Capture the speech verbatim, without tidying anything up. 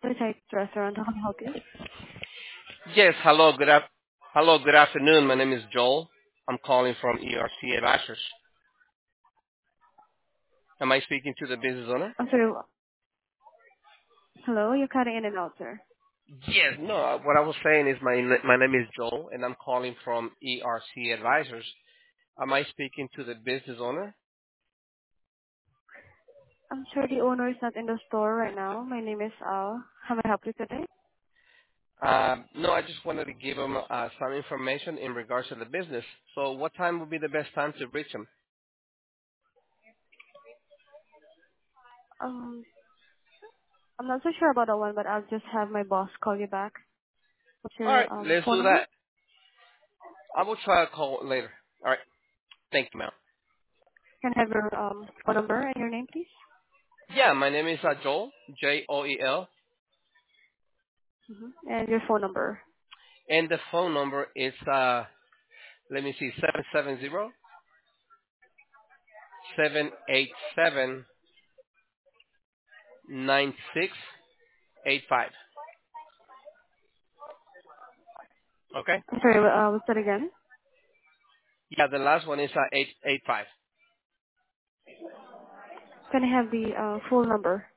Appetite Restaurant. How can I help you? Yes, hello, good af- hello, good afternoon. My name is Joel. I'm calling from E R C Advisors. Am I speaking to the business owner? I'm sorry. Hello, you're cutting in and out, sir. Yes. No, uh, what I was saying is my n- my name is Joel, and I'm calling from E R C Advisors. Am I speaking to the business owner? I'm sure the owner is not in the store right now. My name is Al. How may I help you today? Um, no, I just wanted to give him uh, some information in regards to the business. So, what time would be the best time to reach him? Um, I'm not so sure about that one, but I'll just have my boss call you back. What's All right, your um let's phone do number? that. I will try to call later. All right, thank you, ma'am. Can I have your um phone number and your name, please? Yeah, my name is uh, Joel, J O E L, Mm-hmm. And your phone number. and the phone number is uh, let me see, seven seven zero seven eight seven nine six eight five. Okay? I'm sorry. Uh, what's that again? Yeah, the last one is uh, eight eight five. Can I have the uh, full number?